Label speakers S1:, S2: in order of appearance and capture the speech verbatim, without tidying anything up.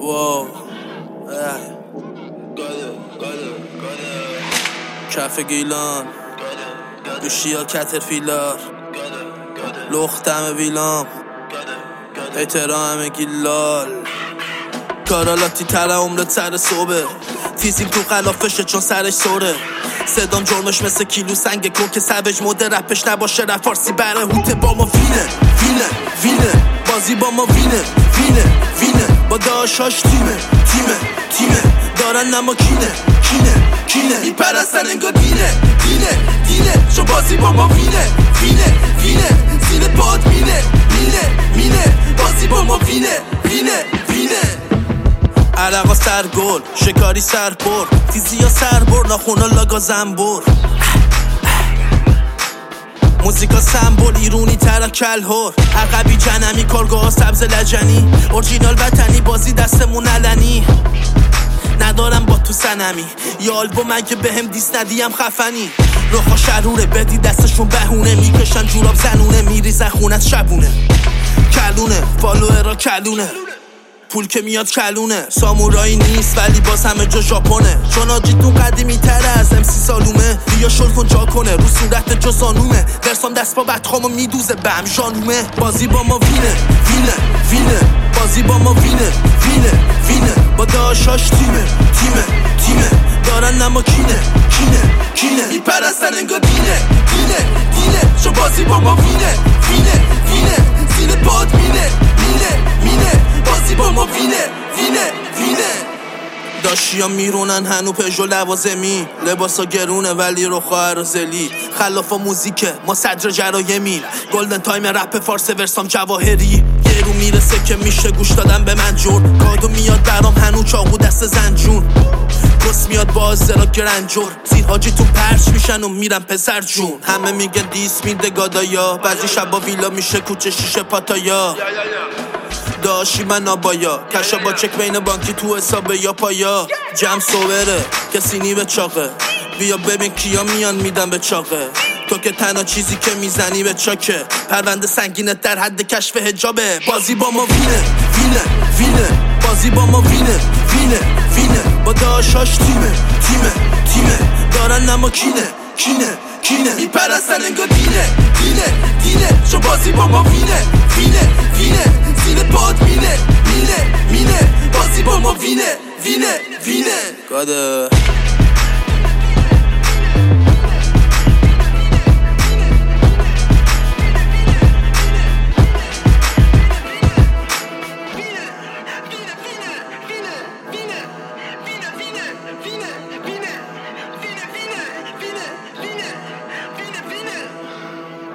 S1: واو کف گیلان دوشیا کترفیلار لختم ویلام احترام گیلال کارالاتی تره عمرت سر صبح تیزیم تو خلافشه چون سرش سوره صدام جرمش مثل کیلو سنگ کن که سوج مده رپش نباشه رپ فارسی بره هوته با ما وینه وینه وینه بازی با ما وینه وینه وینه با داشاش تیمه تیمه تیمه دارن نما کینه کینه کینه میپرستن انگار دینه دینه دینه چون بازی با ما وینه وینه وینه زیر پاد مینه مینه مینه بازی با ما وینه وینه وینه عرقا سرگل شکاری سرپر تیزی ها سربر ناخونا لاگا زنبور موزیکا سمبول ایرونی تر کلهور عقبی جنمی کارگاه سبز لجنی اورجینال وطنی بازی دستمون علنی ندارم با تو سنمی یا آلبوم اگه بهم دیس ندیم خفنی روخا شروره بدی دستشون بهونه میکشن جوراب زنونه میریزن خونت شبونه کلونه فالوئرا کلونه پول که میاد کلونه سامورایی نیست ولی باز همه جا ژاپنه چون آجیتون قدیمی تره از امسی سالومه بیا شل کن جا کنه رو صورت جا زانومه درسام دست با بدخامو میدوزه بهم ژانومه بازی با ما وینه وینه وینه بازی با ما وینه وینه وینه با داشاش تیمه تیمه تیمه دارن نما کینه کینه کینه میپرستن انگار دینه دینه دینه چون بازی با ما وینه وینه وینه زیر پاد مینه مینه مینه بازی با ما وینه وینه وینه داشیا میرونن هنو پژو لوازمی لباسا گرونه ولی رو خواهر زلی خلافا موزیکه ما صدر جرایمی گلدن تایم رپ فارس ورسام جواهری یه رو میرسه که میشه گوش دادن به من جور کادو میاد برام هنو چاقو دست زنجون گس میاد باز را گرنجور زیر حاجی تو پرچ میشن و میرن پسر جون همه میگن دیس میده گادایا بعضی شبا ویلا میشه کوچه شیشه پاتایا داشی من آبایا کشا با چک بین بانکی تو حسابه یا پایا جم سوبره کسی نی به چاقه بیا ببین کیا میان میدن به چاقه تو که تنها چیزی که میزنی به چاکه پرونده سنگینت در حد کشف حجابه بازی با ما وینه وینه وینه بازی با ما وینه وینه وینه با داشاش تیمه تیمه تیمه دارن نما کینه کینه کینه میپرستن انگار دینه دینه دینه چون بازی با ما وینه وینه وینه زیر پاد مینه مینه مینه بازی با ما وینه وینه وینه گاده